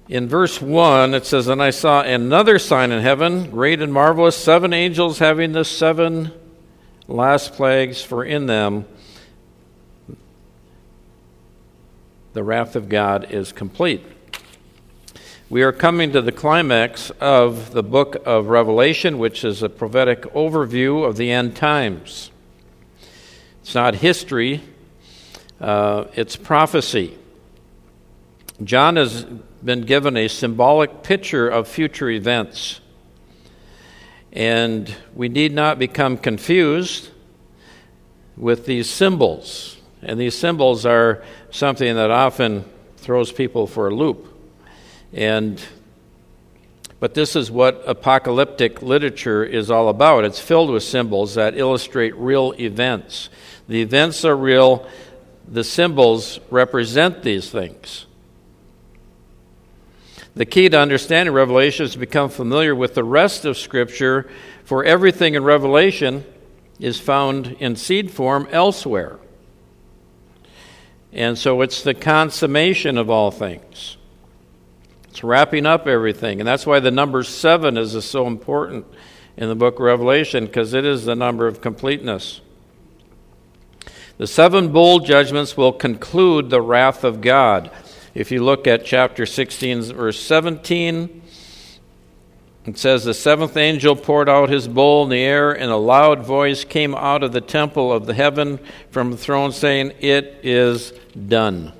In verse 1, it says, "And I saw another sign in heaven, great and marvelous, 7 angels having the 7 last plagues, for in them the wrath of God is complete." We are coming to the climax of the book of Revelation, which is a prophetic overview of the end times. It's not history, it's prophecy. John has been given a symbolic picture of future events. And we need not become confused with these symbols. And these symbols are something that often throws people for a loop. But this is what apocalyptic literature is all about. It's filled with symbols that illustrate real events. The events are real. The symbols represent these things. The key to understanding Revelation is to become familiar with the rest of Scripture, for everything in Revelation is found in seed form elsewhere. And so it's the consummation of all things. It's wrapping up everything. And that's why the number 7 is so important in the book of Revelation, because it is the number of completeness. The 7 bowl judgments will conclude the wrath of God. If you look at chapter 16, verse 17, it says, "The 7th angel poured out his bowl in the air, and a loud voice came out of the temple of the heaven from the throne, saying, 'It is done.'"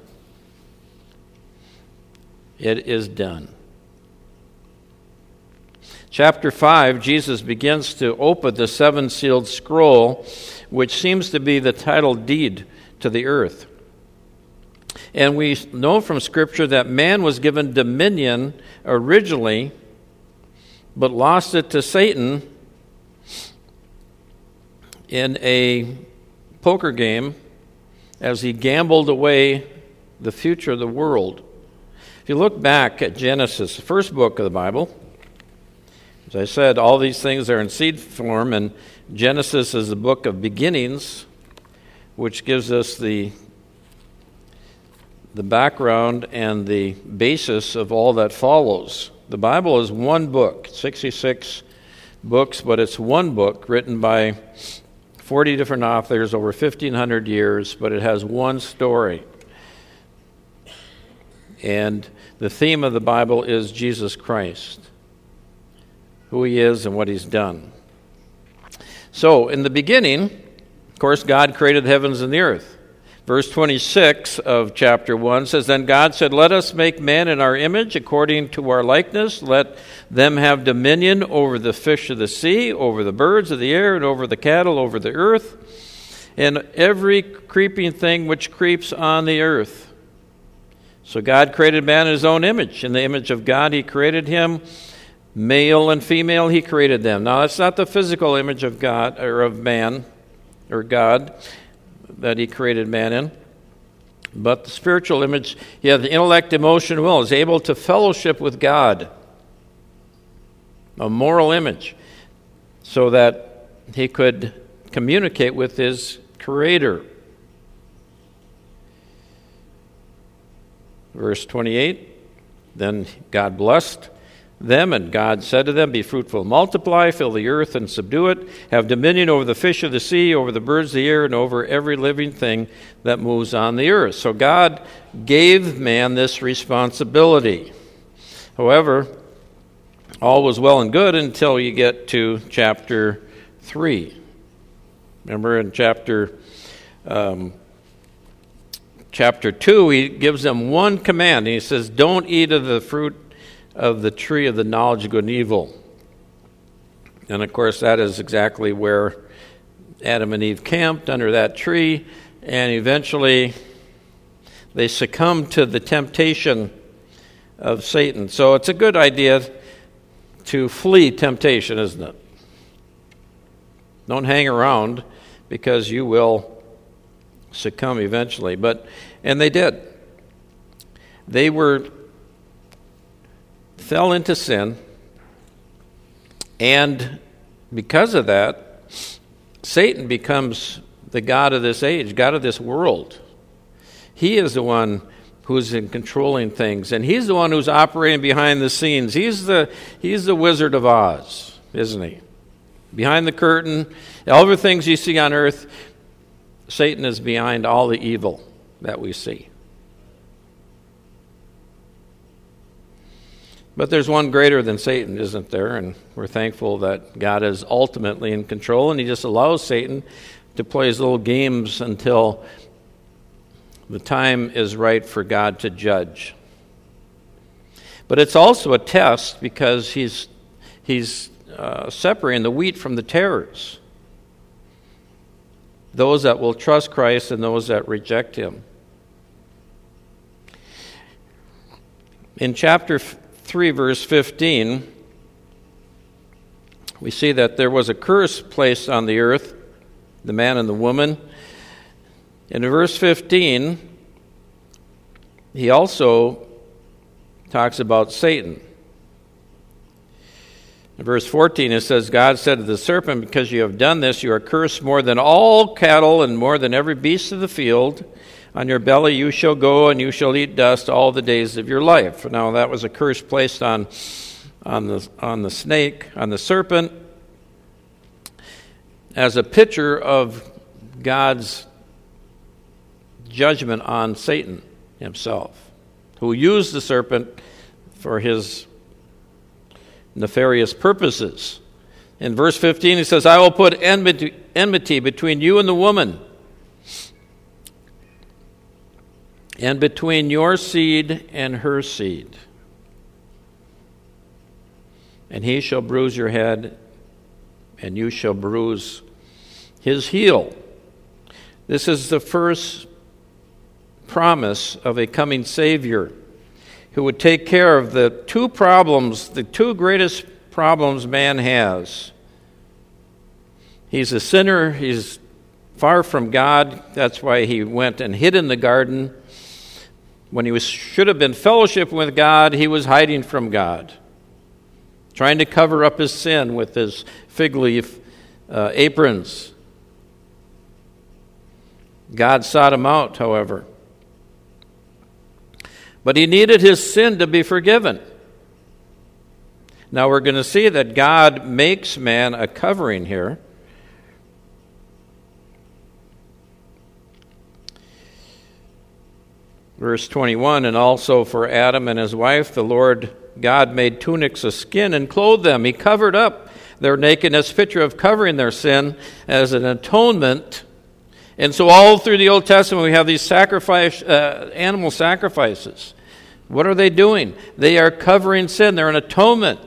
It is done. Chapter 5, Jesus begins to open the 7-sealed scroll, which seems to be the title deed to the earth. And we know from Scripture that man was given dominion originally, but lost it to Satan in a poker game as he gambled away the future of the world. If you look back at Genesis, the first book of the Bible, as I said, all these things are in seed form, and Genesis is the book of beginnings, which gives us the background and the basis of all that follows. The Bible is one book, 66 books, but it's one book written by 40 different authors over 1,500 years, but it has one story. And the theme of the Bible is Jesus Christ, who he is and what he's done. So, in the beginning, of course, God created the heavens and the earth. Verse 26 of chapter 1 says, "Then God said, 'Let us make man in our image, according to our likeness. Let them have dominion over the fish of the sea, over the birds of the air, and over the cattle, over the earth, and every creeping thing which creeps on the earth.'" So God created man in his own image. In the image of God he created him. Male and female he created them. Now that's not the physical image of God, or of man, or God, that he created man in, but the spiritual image. He had the intellect, emotion, will, is able to fellowship with God, a moral image, so that he could communicate with his Creator. Verse 28, "Then God blessed them, and God said to them, 'Be fruitful, multiply, fill the earth and subdue it, have dominion over the fish of the sea, over the birds of the air, and over every living thing that moves on the earth.'" So God gave man this responsibility. However, all was well and good until you get to chapter 3. Remember in chapter 2, he gives them one command. He says, "Don't eat of the fruit of the tree of the knowledge of good and evil." And of course, that is exactly where Adam and Eve camped, under that tree, and eventually they succumbed to the temptation of Satan. So it's a good idea to flee temptation, isn't it? Don't hang around, because you will succumb eventually. And they did. They fell into sin, and because of that, Satan becomes the god of this age, god of this world. He is the one who's in controlling things. And he's the one who's operating behind the scenes. He's the Wizard of Oz, isn't he? Behind the curtain, all the things you see on earth, Satan is behind all the evil that we see. But there's one greater than Satan, isn't there? And we're thankful that God is ultimately in control, and he just allows Satan to play his little games until the time is right for God to judge. But it's also a test because he's separating the wheat from the tares. Those that will trust Christ and those that reject him. In chapter 3, verse 15, we see that there was a curse placed on the earth, the man and the woman. In verse 15, he also talks about Satan. In verse 14, it says, God said to the serpent, because you have done this, you are cursed more than all cattle and more than every beast of the field. On your belly you shall go, and you shall eat dust all the days of your life. Now that was a curse placed on the snake, on the serpent, as a picture of God's judgment on Satan himself, who used the serpent for his nefarious purposes. In verse 15 he says, I will put enmity between you and the woman, and between your seed and her seed. And he shall bruise your head, and you shall bruise his heel. This is the first promise of a coming Savior who would take care of the two greatest problems man has. He's a sinner. He's far from God. That's why he went and hid in the garden. When he should have been fellowship with God, he was hiding from God, trying to cover up his sin with his fig leaf aprons. God sought him out, however. But he needed his sin to be forgiven. Now we're going to see that God makes man a covering here. Verse 21, and also for Adam and his wife, the Lord God made tunics of skin and clothed them. He covered up their nakedness, picture of covering their sin as an atonement. And so all through the Old Testament we have these animal sacrifices. What are they doing? They are covering sin. They're an atonement.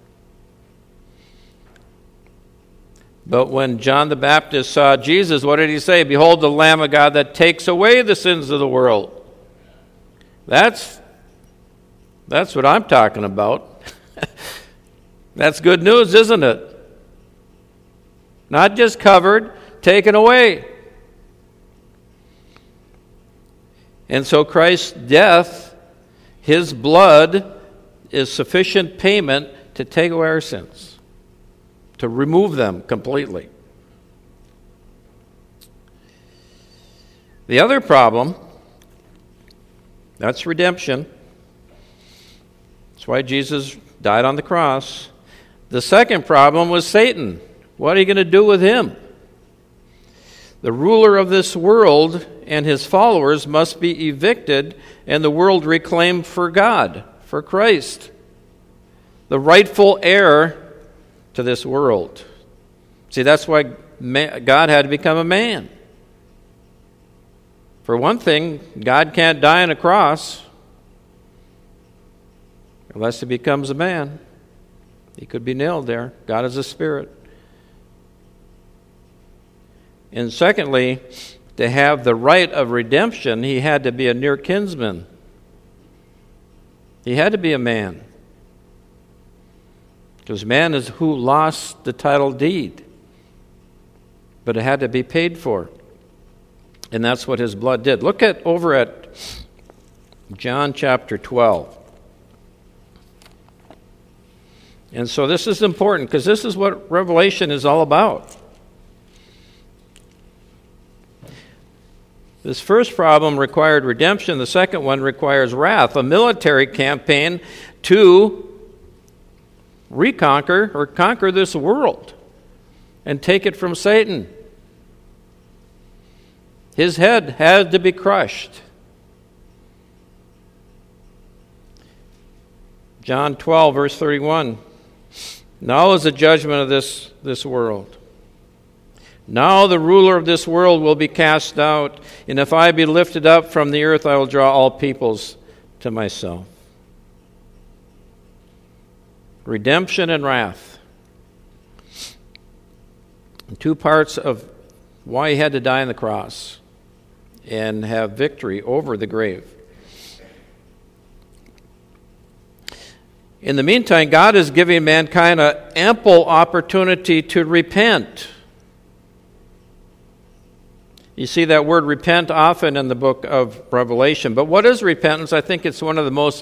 But when John the Baptist saw Jesus, what did he say? Behold the Lamb of God that takes away the sins of the world. That's what I'm talking about. That's good news, isn't it? Not just covered, taken away. And so Christ's death, his blood, is sufficient payment to take away our sins, to remove them completely. The other problem, that's redemption. That's why Jesus died on the cross. The second problem was Satan. What are you going to do with him? The ruler of this world and his followers must be evicted and the world reclaimed for God, for Christ, the rightful heir to this world. See, that's why God had to become a man. For one thing, God can't die on a cross unless he becomes a man. He could be nailed there. God is a spirit. And secondly, to have the right of redemption, he had to be a near kinsman. He had to be a man. Because man is who lost the title deed. But it had to be paid for. And that's what his blood did. Look over at John chapter 12. And so this is important because this is what Revelation is all about. This first problem required redemption. The second one requires wrath, a military campaign to reconquer or conquer this world and take it from Satan. His head had to be crushed. John 12, verse 31. Now is the judgment of this world. Now the ruler of this world will be cast out, and if I be lifted up from the earth, I will draw all peoples to myself. Redemption and wrath. Two parts of why he had to die on the cross and have victory over the grave. In the meantime, God is giving mankind an ample opportunity to repent. You see that word repent often in the book of Revelation. But what is repentance? I think it's one of the most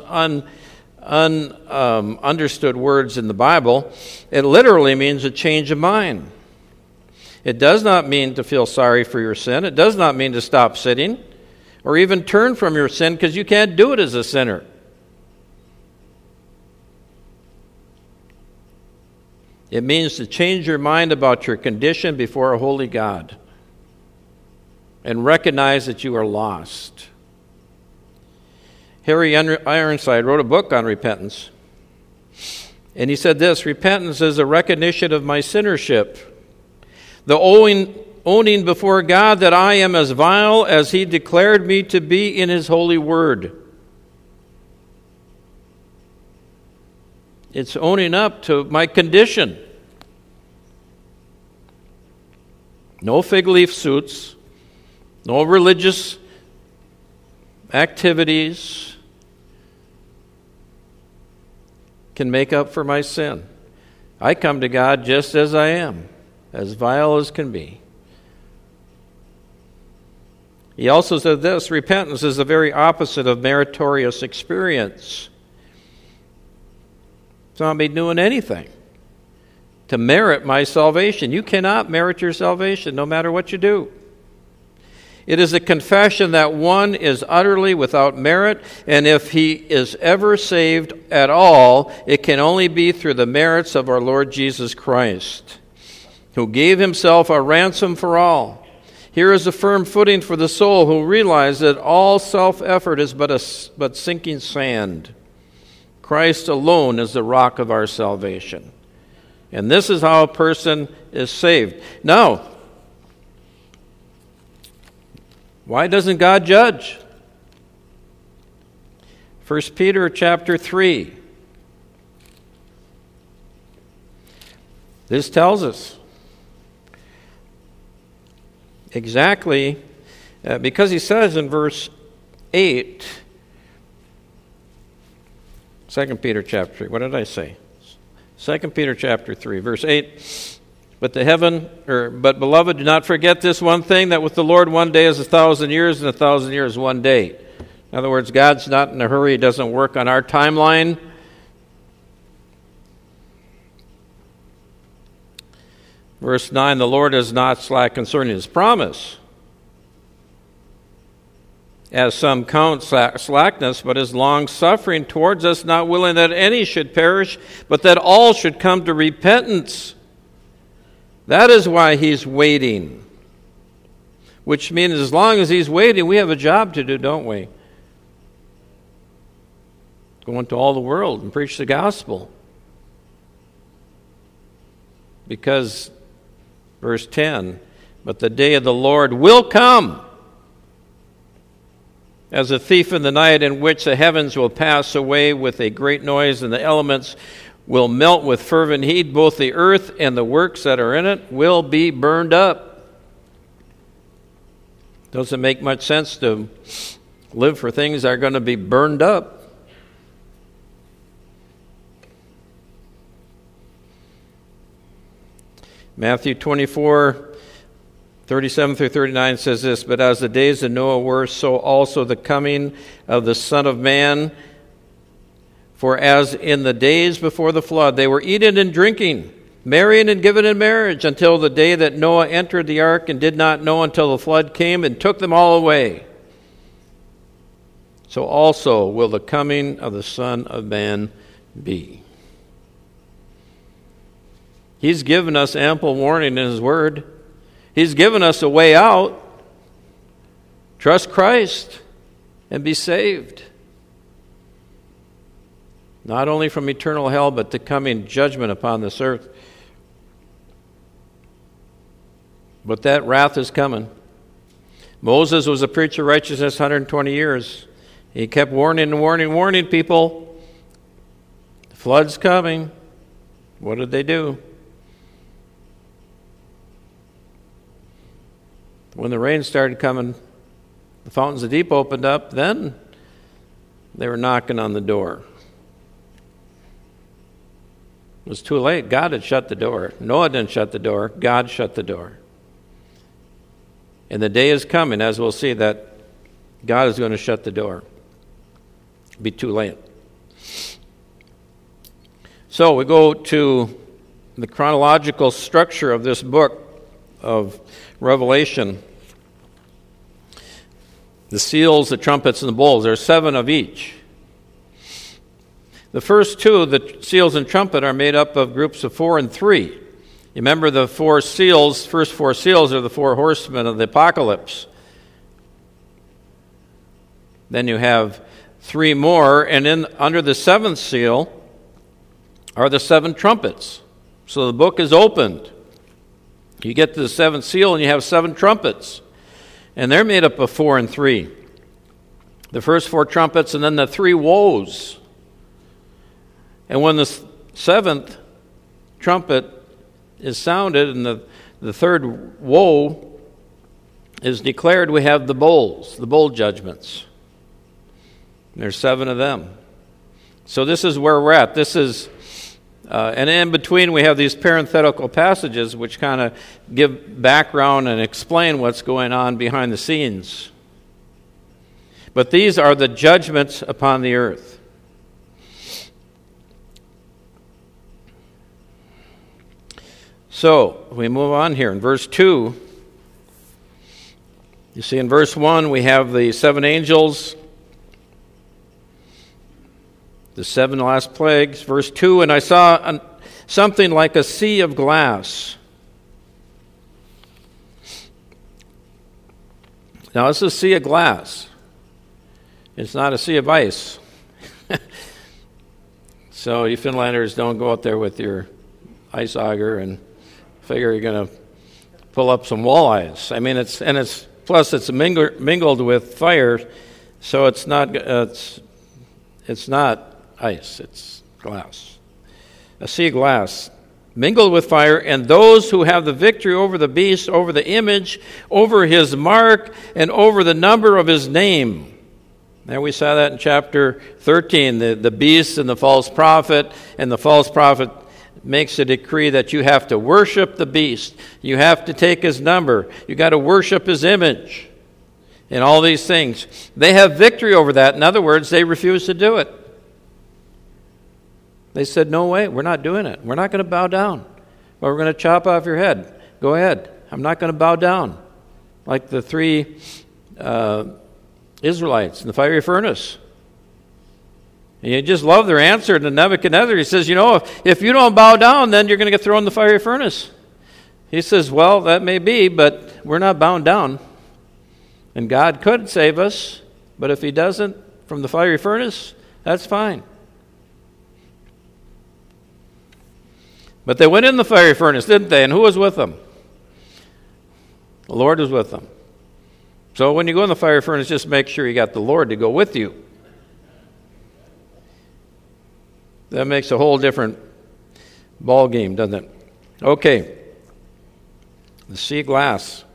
understood words in the Bible. It literally means a change of mind. It does not mean to feel sorry for your sin. It does not mean to stop sinning or even turn from your sin, because you can't do it as a sinner. It means to change your mind about your condition before a holy God and recognize that you are lost. Harry Ironside wrote a book on repentance, and he said this: repentance is a recognition of my sinnership, the owning before God that I am as vile as He declared me to be in His holy word. It's owning up to my condition. No fig leaf suits, no religious activities can make up for my sin. I come to God just as I am, as vile as can be. He also said this: repentance is the very opposite of meritorious experience. It's not me doing anything to merit my salvation. You cannot merit your salvation, no matter what you do. It is a confession that one is utterly without merit, and if he is ever saved at all, it can only be through the merits of our Lord Jesus Christ, who gave Himself a ransom for all. Here is a firm footing for the soul who realizes that all self-effort is but sinking sand. Christ alone is the rock of our salvation. And this is how a person is saved. Now, why doesn't God judge? 1 Peter chapter 3. This tells us exactly, because he says in verse 8, 2 Peter chapter 3, what did I say? 2 Peter chapter 3, verse 8, But beloved, do not forget this one thing, that with the Lord 1 day is 1,000 years, and 1,000 years 1 day. In other words, God's not in a hurry. He doesn't work on our timeline. Verse 9, the Lord is not slack concerning His promise, as some count slackness, but is long-suffering towards us, not willing that any should perish, but that all should come to repentance. That is why He's waiting. Which means as long as He's waiting, we have a job to do, don't we? Go into all the world and preach the gospel. Because, verse 10, but the day of the Lord will come as a thief in the night, in which the heavens will pass away with a great noise, and the elements will melt with fervent heat. Both the earth and the works that are in it will be burned up. Doesn't make much sense to live for things that are going to be burned up. Matthew 24, 37 through 39 says this, But as the days of Noah were, so also the coming of the Son of Man. For as in the days before the flood, they were eating and drinking, marrying and given in marriage until the day that Noah entered the ark and did not know until the flood came and took them all away. So also will the coming of the Son of Man be. He's given us ample warning in His Word. He's given us a way out. Trust Christ and be saved. Not only from eternal hell, but the coming judgment upon this earth. But that wrath is coming. Moses was a preacher of righteousness 120 years. He kept warning and warning people. The flood's coming. What did they do? When the rain started coming, the fountains of deep opened up, then they were knocking on the door. It was too late. God had shut the door. Noah didn't shut the door. God shut the door. And the day is coming, as we'll see, that God is going to shut the door. It'll be too late. So we go to the chronological structure of this book of Revelation. The seals, the trumpets, and the bowls. There are 7 of each. The first 2, the seals and trumpet, are made up of groups of 4 and 3. You remember the 4 seals, first 4 seals are the 4 horsemen of the apocalypse. Then you have 3 more, and under the 7th seal are the 7 trumpets. So the book is opened. You get to the 7th seal and you have 7 trumpets. And they're made up of 4 and 3. The first 4 trumpets and then the 3 woes. And when the 7th trumpet is sounded and the third woe is declared, we have the bowls, the bowl judgments. There's 7 of them. So this is where we're at. This is, and in between we have these parenthetical passages which kind of give background and explain what's going on behind the scenes. But these are the judgments upon the earth. So, we move on here. In verse 2, you see in verse 1 we have the 7 angels, the 7 last plagues. Verse 2, and I saw something like a sea of glass. Now, this is a sea of glass. It's not a sea of ice. So, you Finlanders, don't go out there with your ice auger and figure you're going to pull up some walleyes. I mean, it's mingled with fire, so it's not ice, it's glass. A sea of glass mingled with fire, and those who have the victory over the beast, over the image, over his mark, and over the number of his name. There we saw that in chapter 13, the beast and the false prophet, and the false prophet makes a decree that you have to worship the beast. You have to take his number. You got to worship his image. And all these things. They have victory over that. In other words, they refuse to do it. They said, no way, we're not doing it. We're not going to bow down. Or we're going to chop off your head. Go ahead. I'm not going to bow down. Like the 3 Israelites in the fiery furnace. And you just love their answer to Nebuchadnezzar. He says, if you don't bow down, then you're going to get thrown in the fiery furnace. He says, well, that may be, but we're not bound down. And God could save us, but if he doesn't from the fiery furnace, that's fine. But they went in the fiery furnace, didn't they? And who was with them? The Lord was with them. So when you go in the fiery furnace, just make sure you got the Lord to go with you. That makes a whole different ball game, doesn't it? Okay. The sea of glass.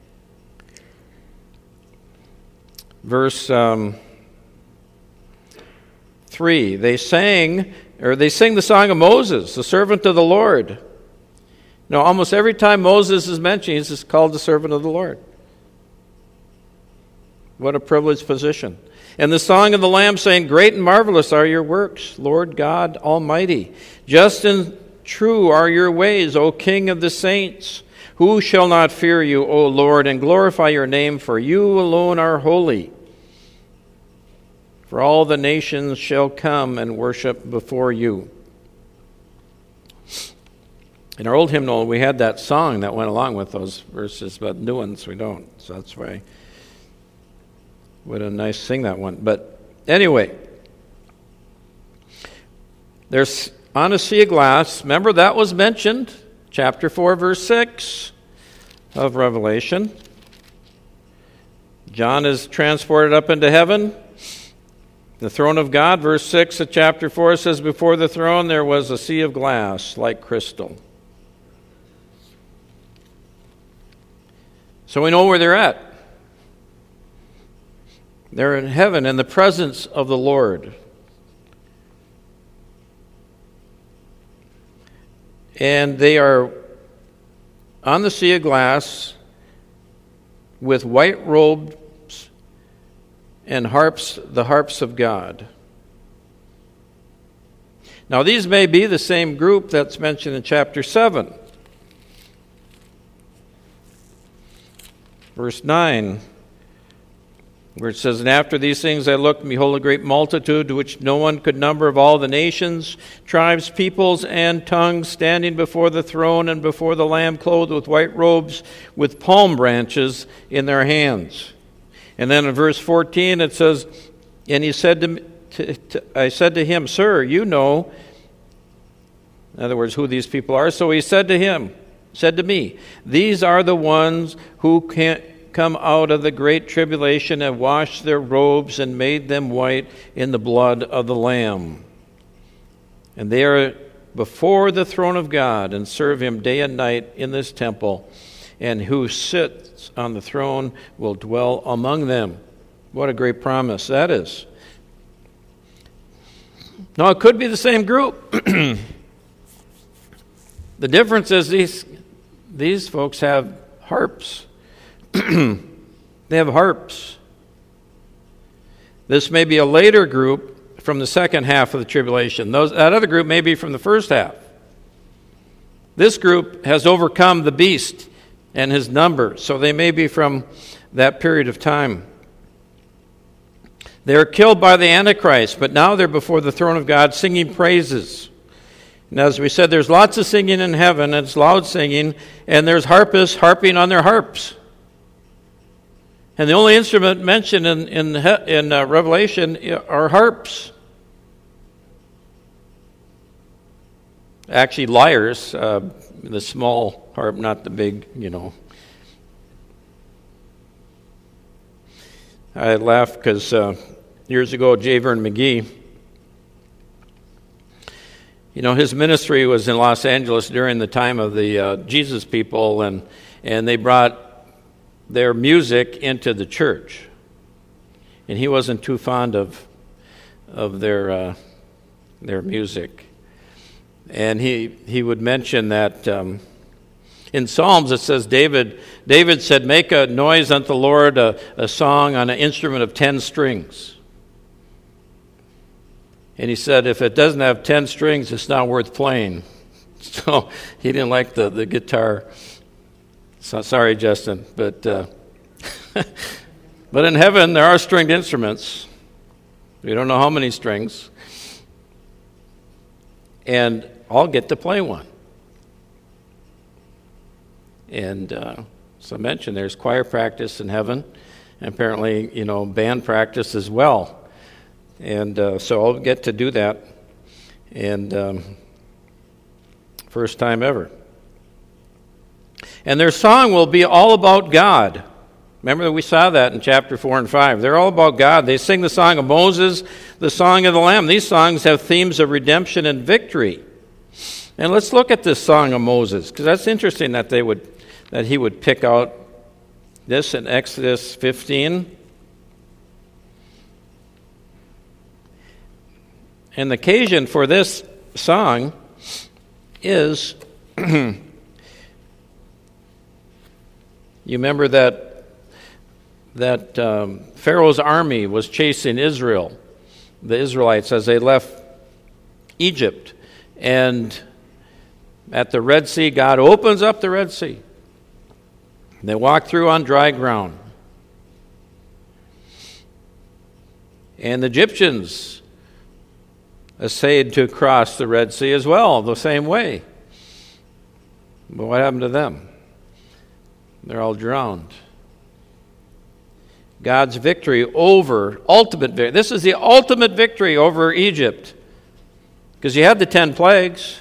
Verse 3. They sing the song of Moses, the servant of the Lord. Now, almost every time Moses is mentioned, he's called the servant of the Lord. What a privileged position. And the song of the Lamb saying, great and marvelous are your works, Lord God Almighty. Just and True are your ways, O King of the saints. Who shall not fear you, O Lord, and glorify your name? For you alone are holy. For all the nations shall come and worship before you. In our old hymnal, we had that song that went along with those verses, but new ones we don't. So that's why would have nice sing that one. But anyway, there's on a sea of glass. Remember that was mentioned, chapter 4, verse 6 of Revelation. John is transported up into heaven. The throne of God, verse 6 of chapter 4 says, before the throne there was a sea of glass like crystal. So we know where they're at. They're in heaven in the presence of the Lord. And they are on the sea of glass with white robes and harps, the harps of God. Now these may be the same group that's mentioned in chapter 7. Verse 9, where it says, and after these things I looked, and behold, a great multitude, to which no one could number, of all the nations, tribes, peoples, and tongues, standing before the throne and before the Lamb, clothed with white robes, with palm branches in their hands. And then in verse 14 it says, and he said I said to him, Sir, you know, in other words, who these people are. So he said to me, these are the ones who can come out of the great tribulation and washed their robes and made them white in the blood of the Lamb. And they are before the throne of God and serve him day and night in this temple. And who sits on the throne will dwell among them. What a great promise that is. Now, it could be the same group. The difference is these folks have harps. They have harps. This may be a later group from the second half of the tribulation. That other group may be from the first half. This group has overcome the beast and his number, so they may be from that period of time. They are killed by the Antichrist, but now they're before the throne of God singing praises. And as we said, there's lots of singing in heaven, and it's loud singing, and there's harpists harping on their harps. And the only instrument mentioned in Revelation are harps. Actually, lyres, the small harp, not the big, I laugh because years ago, J. Vernon McGee, his ministry was in Los Angeles during the time of the Jesus people, and they brought their music into the church. And he wasn't too fond of their music. And he would mention that in Psalms it says David said, make a noise unto the Lord, a song on an instrument of 10 strings. And he said, if it doesn't have 10 strings, it's not worth playing. So he didn't like the guitar. So, sorry, Justin. But but in heaven, there are stringed instruments. We don't know how many strings. And I'll get to play one. And so I mentioned there's choir practice in heaven. And apparently, band practice as well. And so I'll get to do that. And first time ever. And their song will be all about God. Remember that we saw that in chapter 4 and 5. They're all about God. They sing the song of Moses, the song of the Lamb. These songs have themes of redemption and victory. And let's look at this song of Moses, because that's interesting that he would pick out this in Exodus 15. And the occasion for this song is, you remember that Pharaoh's army was chasing Israel, the Israelites, as they left Egypt. And At the Red Sea, God opens up the Red Sea. They walk through on dry ground. And the Egyptians essayed to cross the Red Sea as well, the same way. But what happened to them? They're all drowned. God's victory over, ultimate victory. This is the ultimate victory over Egypt. Because you had the 10 plagues.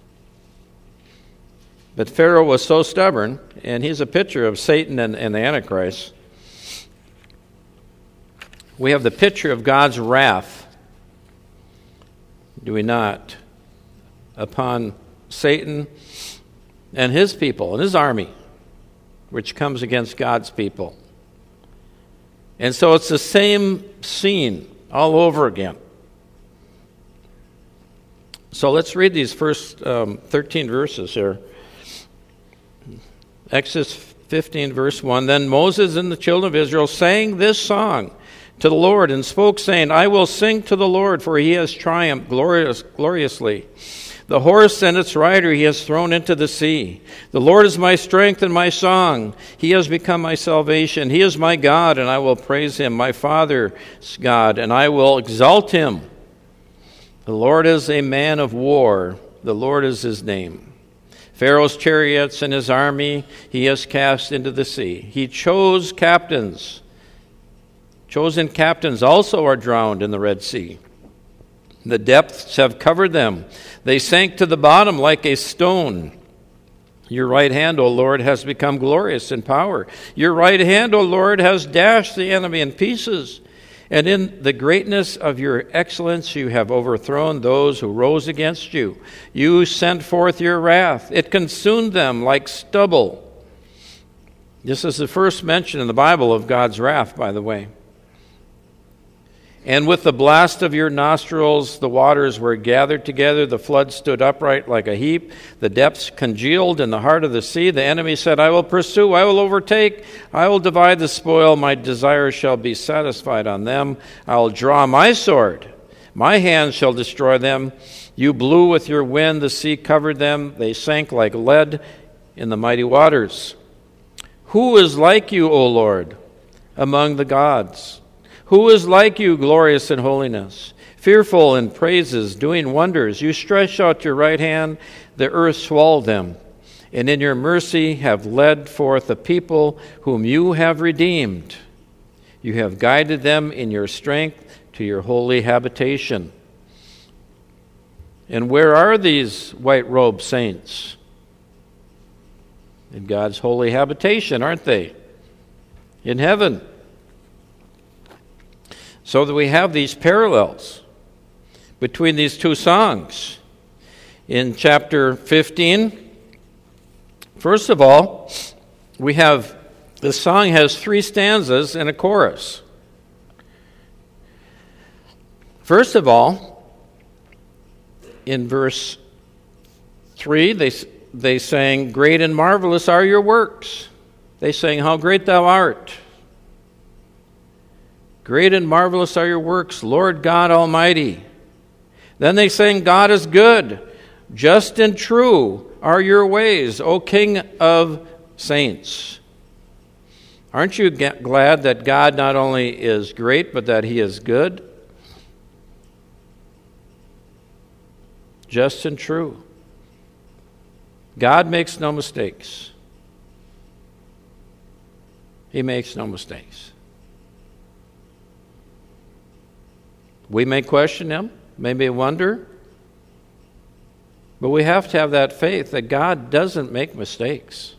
But Pharaoh was so stubborn, and he's a picture of Satan and the Antichrist. We have the picture of God's wrath, do we not, upon Satan and his people and his army, which comes against God's people. And so it's the same scene all over again. So let's read these first 13 verses here. Exodus 15, verse 1. Then Moses and the children of Israel sang this song to the Lord and spoke, saying, I will sing to the Lord, for he has triumphed gloriously. The horse and its rider he has thrown into the sea. The Lord is my strength and my song. He has become my salvation. He is my God, and I will praise him, my Father's God, and I will exalt him. The Lord is a man of war. The Lord is his name. Pharaoh's chariots and his army he has cast into the sea. He chose captains. Chosen captains also are drowned in the Red Sea. The depths have covered them. They sank to the bottom like a stone. Your right hand, O Lord, has become glorious in power. Your right hand, O Lord, has dashed the enemy in pieces. And in the greatness of your excellence, you have overthrown those who rose against you. You sent forth your wrath. It consumed them like stubble. This is the first mention in the Bible of God's wrath, by the way. And with the blast of your nostrils, the waters were gathered together. The flood stood upright like a heap. The depths congealed in the heart of the sea. The enemy said, I will pursue, I will overtake, I will divide the spoil. My desire shall be satisfied on them. I will draw my sword. My hand shall destroy them. You blew with your wind. The sea covered them. They sank like lead in the mighty waters. Who is like you, O Lord, among the gods? Who is like you, glorious in holiness, fearful in praises, doing wonders? You stretch out your right hand, the earth swallowed them, and in your mercy have led forth a people whom you have redeemed. You have guided them in your strength to your holy habitation. And where are these white-robed saints? In God's holy habitation, aren't they? In heaven. So that we have these parallels between these two songs. In chapter 15, first of all, we have, the song has 3 stanzas and a chorus. First of all, in verse 3, they sang, Great and marvelous are your works. They sang, How great thou art. Great and marvelous are your works, Lord God Almighty. Then they sang, God is good. Just and true are your ways, O King of saints. Aren't you glad that God not only is great, but that he is good? Just and true. God makes no mistakes. He makes no mistakes. We may question him, maybe wonder, but we have to have that faith that God doesn't make mistakes.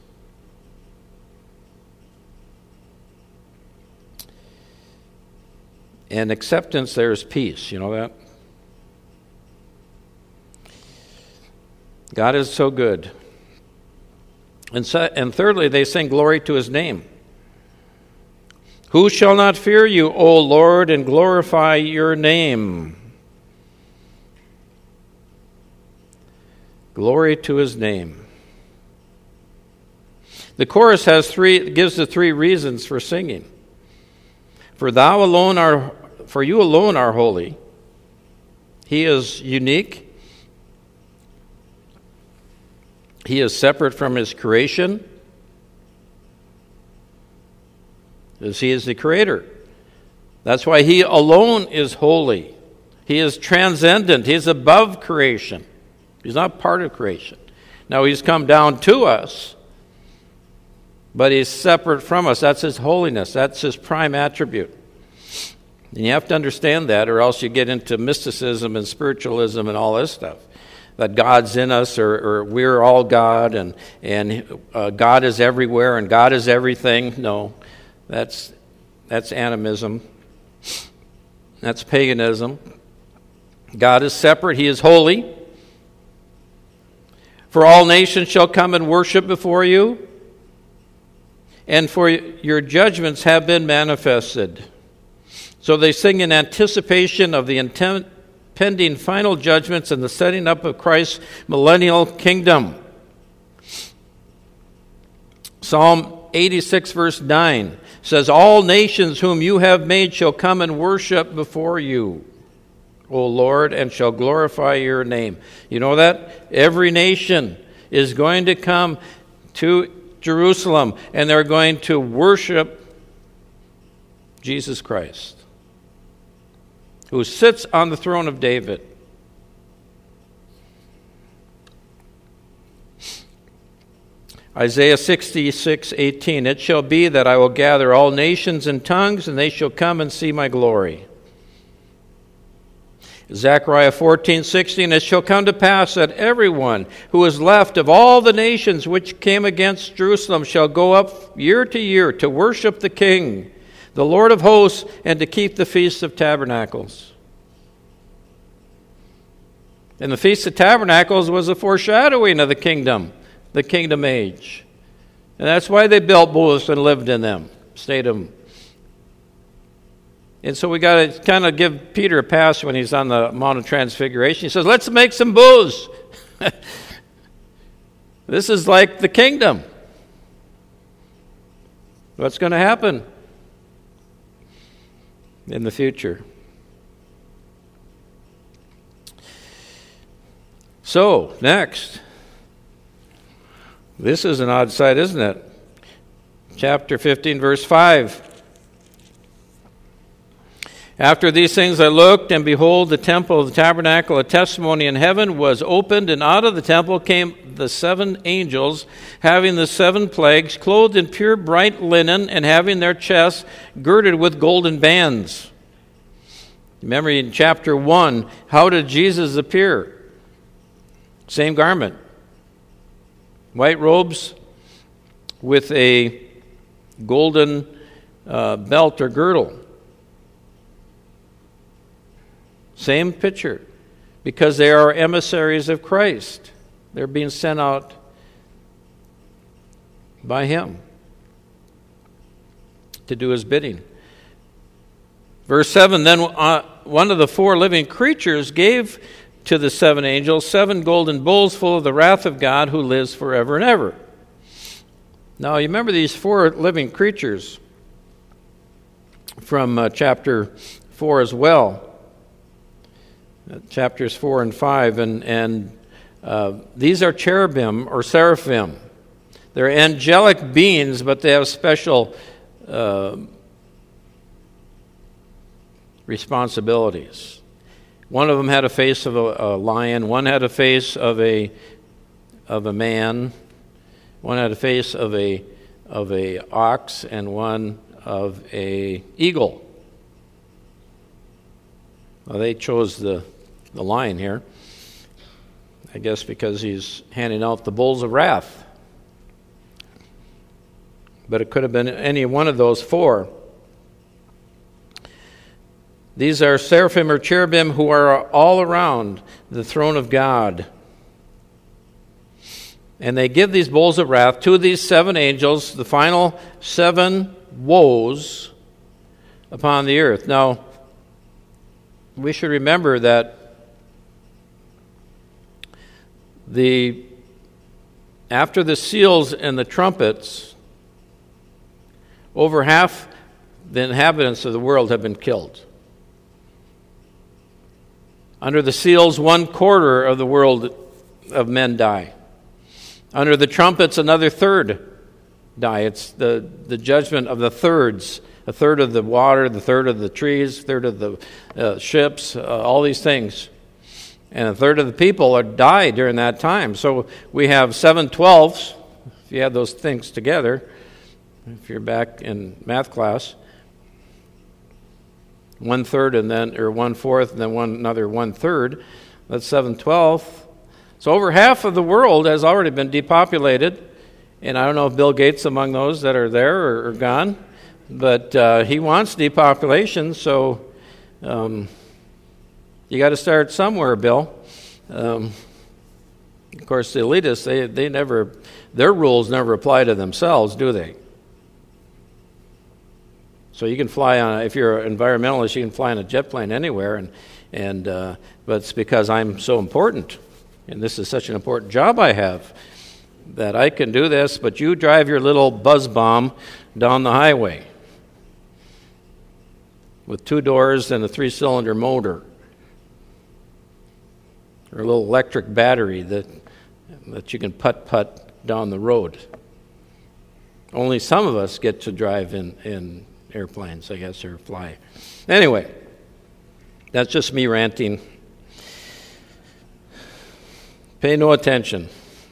And acceptance, there is peace. You know that? God is so good. And thirdly, they sing glory to his name. Who shall not fear you, O Lord, and glorify your name? Glory to his name. The chorus gives the 3 reasons for singing. For you alone are holy. He is unique. He is separate from his creation, as he is the creator. That's why he alone is holy. He is transcendent. He is above creation. He's not part of creation. Now, he's come down to us, but he's separate from us. That's his holiness. That's his prime attribute. And you have to understand that, or else you get into mysticism and spiritualism and all this stuff. That God's in us, or we're all God, and God is everywhere, and God is everything. No, that's animism. That's paganism. God is separate. He is holy. For all nations shall come and worship before you, and for your judgments have been manifested. So they sing in anticipation of the impending final judgments and the setting up of Christ's millennial kingdom. Psalm 86 verse 9 says, all nations whom you have made shall come and worship before you, O Lord, and shall glorify your name. You know that? Every nation is going to come to Jerusalem, and they're going to worship Jesus Christ, who sits on the throne of David. Isaiah 66:18, it shall be that I will gather all nations and tongues, and they shall come and see my glory. Zechariah 14:16, it shall come to pass that everyone who is left of all the nations which came against Jerusalem shall go up year to year to worship the King, the Lord of hosts, and to keep the Feast of Tabernacles. And the Feast of Tabernacles was a foreshadowing of the kingdom age. And that's why they built booths and lived in them, stayed in them. And so we got to kind of give Peter a pass when he's on the Mount of Transfiguration. He says, let's make some booths. This is like the kingdom. What's going to happen in the future? So, next. This is an odd sight, isn't it? Chapter 15, verse 5. After these things I looked, and behold, the temple of the tabernacle of testimony in heaven was opened, and out of the temple came the 7 angels, having the 7 plagues, clothed in pure bright linen, and having their chests girded with golden bands. Remember in chapter 1, how did Jesus appear? Same garment. White robes with a golden belt or girdle. Same picture, because they are emissaries of Christ. They're being sent out by Him to do His bidding. Verse 7, then one of the 4 living creatures gave to the 7 angels 7 golden bowls full of the wrath of God who lives forever and ever. Now, you remember these 4 living creatures from chapter 4 as well. Chapters 4 and 5, and these are cherubim or seraphim. They're angelic beings, but they have special responsibilities. One of them had a face of a lion. One had a face of a man. One had a face of a ox, and one of a eagle. Well, they chose the lion here, I guess because he's handing out the bowls of wrath. But it could have been any one of those 4. These are seraphim or cherubim who are all around the throne of God. And they give these bowls of wrath to these 7 angels, the final 7 woes upon the earth. Now, we should remember that after the seals and the trumpets, over half the inhabitants of the world have been killed. Under the seals, 1/4 of the world of men die. Under the trumpets, another third die. It's the judgment of the thirds. A third of the water, the third of the trees, a third of the ships, all these things. And a third of the people die during that time. So we have 7/12, if you add those things together, if you're back in math class, 1/3 and then, or 1/4 and then another 1/3, that's 7/12. So over half of the world has already been depopulated. And I don't know if Bill Gates among those that are there or gone, but he wants depopulation, so you got to start somewhere, Bill. Of course, the elitists, they never, their rules never apply to themselves, do they? So you can fly on, if you're an environmentalist, you can fly on a jet plane anywhere, but it's because I'm so important, and this is such an important job I have, that I can do this, but you drive your little buzz bomb down the highway with 2 doors and a 3-cylinder motor, or a little electric battery that you can putt down the road. Only some of us get to drive in airplanes, I guess, or fly. Anyway, that's just me ranting. Pay no attention.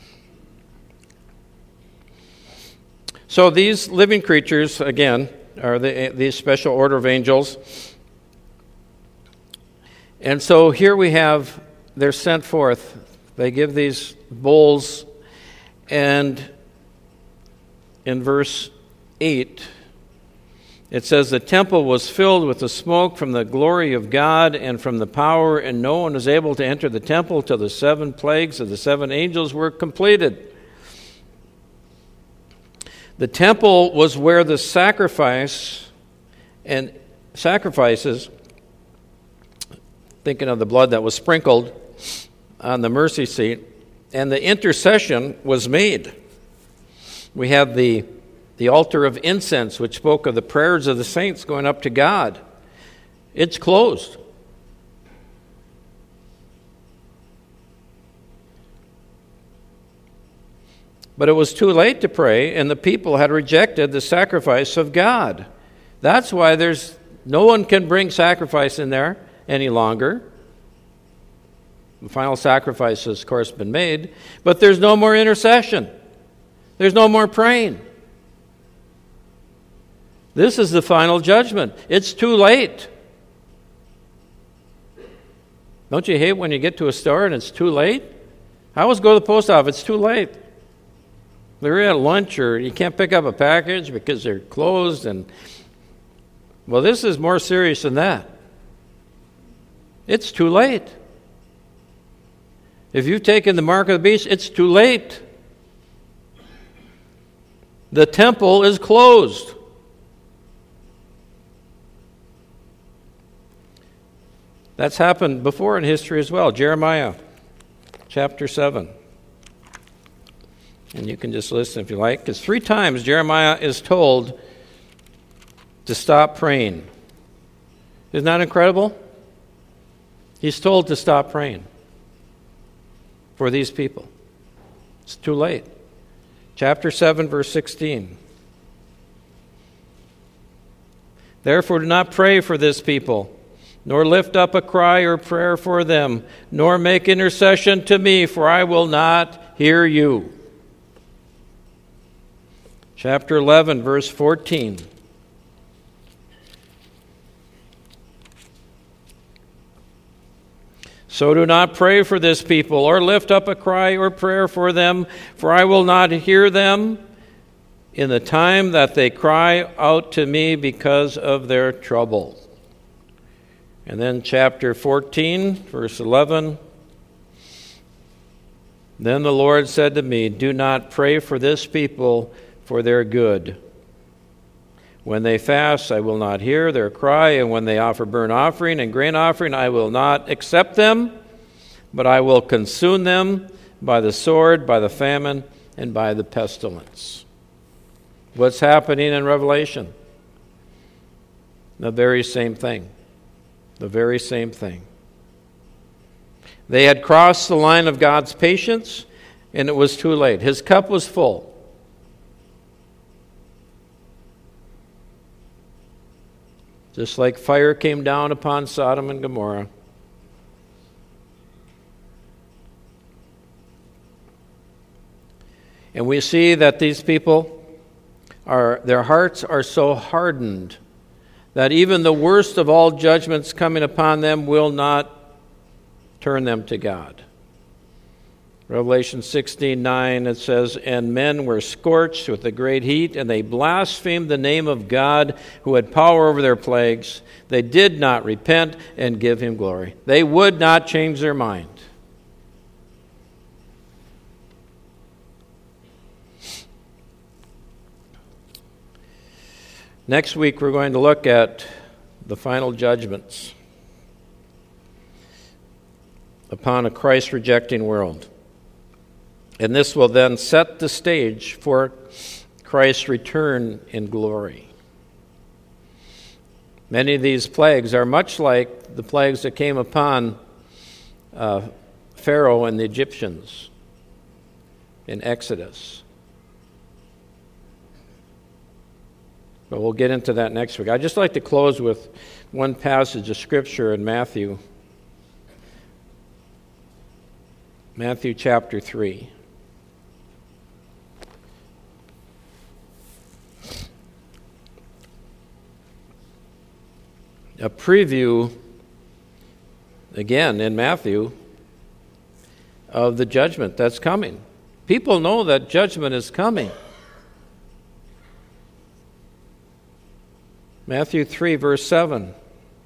So these living creatures, again, are these special order of angels. And so here we have, they're sent forth. They give these bowls, and in verse 8, it says, the temple was filled with the smoke from the glory of God and from the power, and no one was able to enter the temple till the 7 plagues of the 7 angels were completed. The temple was where the sacrifices, thinking of the blood that was sprinkled on the mercy seat, and the intercession was made. We have the altar of incense, which spoke of the prayers of the saints going up to God. It's closed. But it was too late to pray, and the people had rejected the sacrifice of God. That's why no one can bring sacrifice in there any longer. The final sacrifice has, of course, been made, but there's no more intercession. There's no more praying. This is the final judgment. It's too late. Don't you hate when you get to a store and it's too late? I always go to the post office, it's too late. They're at lunch, or you can't pick up a package because they're closed. Well, this is more serious than that. It's too late. If you've taken the mark of the beast, it's too late. The temple is closed. That's happened before in history as well. Jeremiah chapter 7. And you can just listen if you like, because 3 times Jeremiah is told to stop praying. Isn't that incredible? He's told to stop praying for these people. It's too late. Chapter 7, verse 16. Therefore do not pray for this people, nor lift up a cry or prayer for them, nor make intercession to me, for I will not hear you. Chapter 11, verse 14. So do not pray for this people, or lift up a cry or prayer for them, for I will not hear them in the time that they cry out to me because of their trouble. And then chapter 14, verse 11. Then the Lord said to me, do not pray for this people for their good. When they fast, I will not hear their cry, and when they offer burnt offering and grain offering, I will not accept them, but I will consume them by the sword, by the famine, and by the pestilence. What's happening in Revelation? The very same thing. The very same thing. They had crossed the line of God's patience, and it was too late. His cup was full. Just like fire came down upon Sodom and Gomorrah. And we see that these people, their hearts are so hardened that even the worst of all judgments coming upon them will not turn them to God. Revelation 16:9, it says, "And men were scorched with a great heat, and they blasphemed the name of God who had power over their plagues. They did not repent and give him glory." They would not change their mind. Next week we're going to look at the final judgments upon a Christ-rejecting world. And this will then set the stage for Christ's return in glory. Many of these plagues are much like the plagues that came upon Pharaoh and the Egyptians in Exodus. But we'll get into that next week. I'd just like to close with one passage of Scripture in Matthew. Matthew chapter 3. A preview, again in Matthew, of the judgment that's coming. People know that judgment is coming. Matthew 3, verse 7.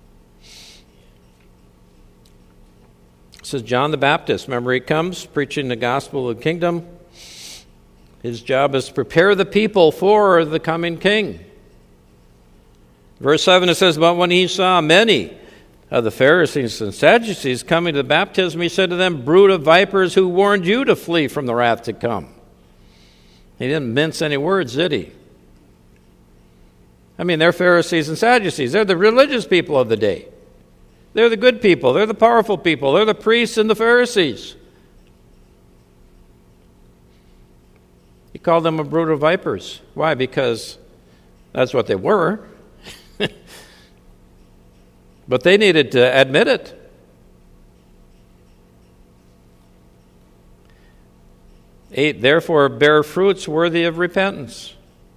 It says, John the Baptist, remember he comes preaching the gospel of the kingdom. His job is to prepare the people for the coming king. Verse 7, it says, "But when he saw many of the Pharisees and Sadducees coming to the baptism, he said to them, 'Brood of vipers, who warned you to flee from the wrath to come?'" He didn't mince any words, did he? I mean, they're Pharisees and Sadducees. They're the religious people of the day. They're the good people. They're the powerful people. They're the priests and the Pharisees. He called them a brood of vipers. Why? Because that's what they were. But they needed to admit it. "8, therefore bear fruits worthy of repentance."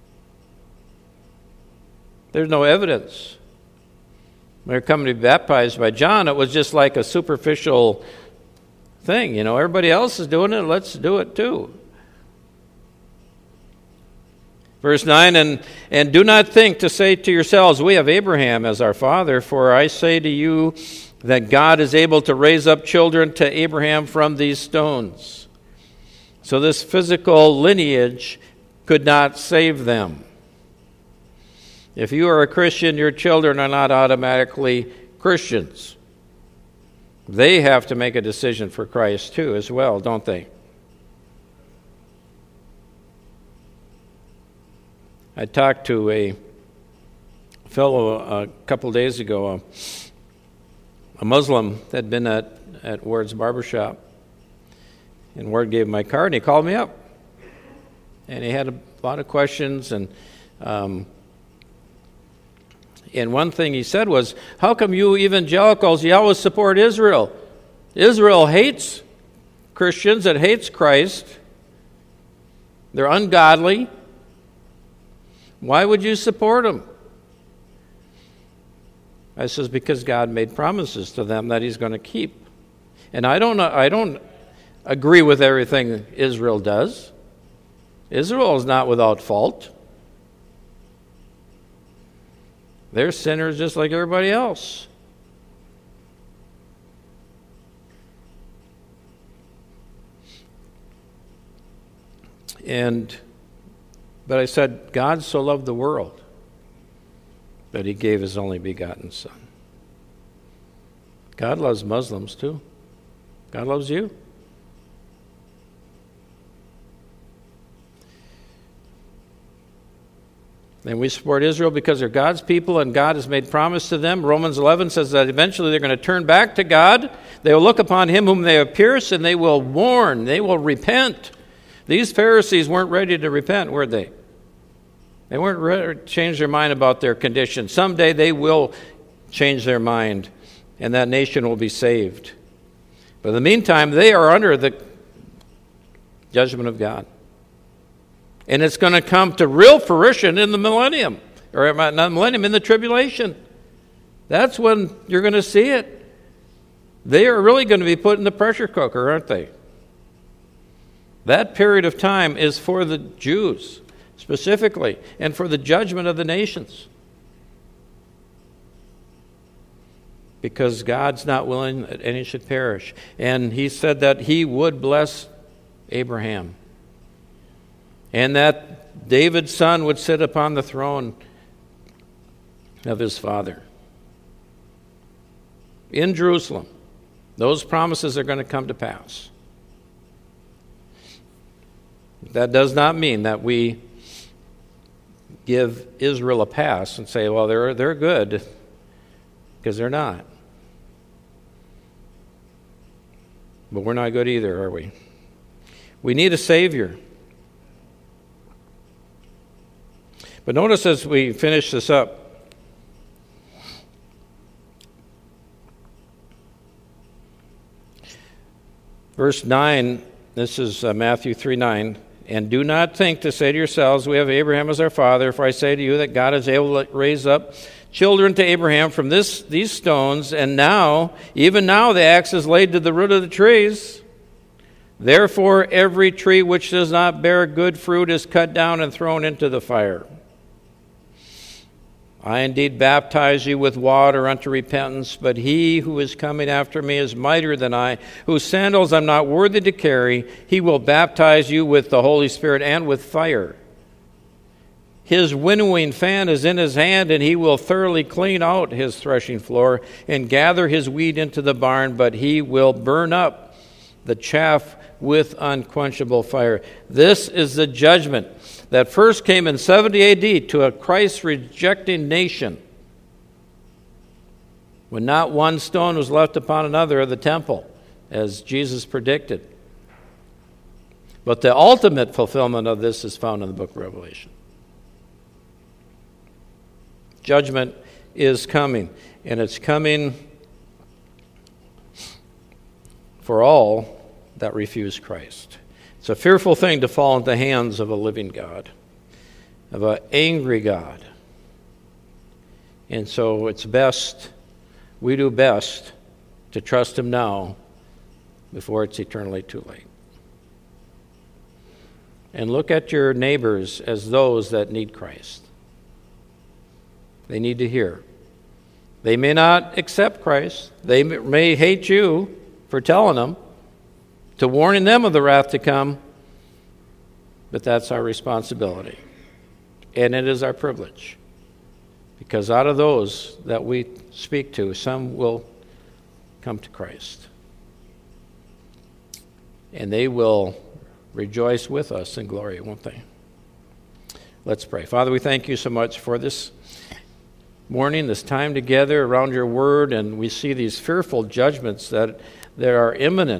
There's no evidence. When they're coming to be baptized by John, it was just like a superficial thing. You know, everybody else is doing it, let's do it too. Verse 9, and do not think to say to yourselves, "We have Abraham as our father," for I say to you that God is able to raise up children to Abraham from these stones. So this physical lineage could not save them. If you are a Christian, your children are not automatically Christians. They have to make a decision for Christ too, as well, don't they? I talked to a fellow a couple days ago, a Muslim that had been at Ward's barbershop. And Ward gave him my card, and he called me up. And he had a lot of questions, and one thing he said was, "How come you evangelicals, you always support Israel? Israel hates Christians, it hates Christ. They're ungodly. Why would you support them?" I says, "Because God made promises to them that he's going to keep. And I don't agree with everything Israel does. Israel is not without fault. They're sinners just like everybody else." But I said, God so loved the world that he gave his only begotten Son. God loves Muslims too. God loves you. And we support Israel because they're God's people and God has made promise to them. Romans 11 says that eventually they're going to turn back to God. They will look upon him whom they have pierced and they will mourn. They will repent. These Pharisees weren't ready to repent, were they? They weren't ready to change their mind about their condition. Someday they will change their mind, and that nation will be saved. But in the meantime, they are under the judgment of God. And it's going to come to real fruition in the millennium, or not the millennium, in the tribulation. That's when you're going to see it. They are really going to be put in the pressure cooker, aren't they? That period of time is for the Jews specifically, and for the judgment of the nations. Because God's not willing that any should perish. And he said that he would bless Abraham. And that David's son would sit upon the throne of his father in Jerusalem. Those promises are going to come to pass. That does not mean that we give Israel a pass and say, well, they're good, because they're not. But we're not good either, are we? We need a Savior. But notice as we finish this up, verse 9, this is Matthew 3:9. And do not think to say to yourselves, we have Abraham as our father, for I say to you that God is able to raise up children to Abraham from these stones, and now, even now, the axe is laid to the root of the trees. Therefore, every tree which does not bear good fruit is cut down and thrown into the fire. I indeed baptize you with water unto repentance, but he who is coming after me is mightier than I, whose sandals I'm not worthy to carry. He will baptize you with the Holy Spirit and with fire. His winnowing fan is in his hand, and he will thoroughly clean out his threshing floor and gather his wheat into the barn, but he will burn up the chaff with unquenchable fire. This is the judgment that first came in 70 A.D. to a Christ-rejecting nation, when not one stone was left upon another of the temple, as Jesus predicted. But the ultimate fulfillment of this is found in the book of Revelation. Judgment is coming, and it's coming for all that refuse Christ. It's a fearful thing to fall into the hands of a living God, of an angry God. And so it's best, we do best, to trust him now before it's eternally too late. And look at your neighbors as those that need Christ. They need to hear. They may not accept Christ. They may hate you for telling them, to warning them of the wrath to come, but that's our responsibility. And it is our privilege. Because out of those that we speak to, some will come to Christ. And they will rejoice with us in glory, won't they? Let's pray. Father, we thank you so much for this morning, this time together around your word, and we see these fearful judgments that are imminent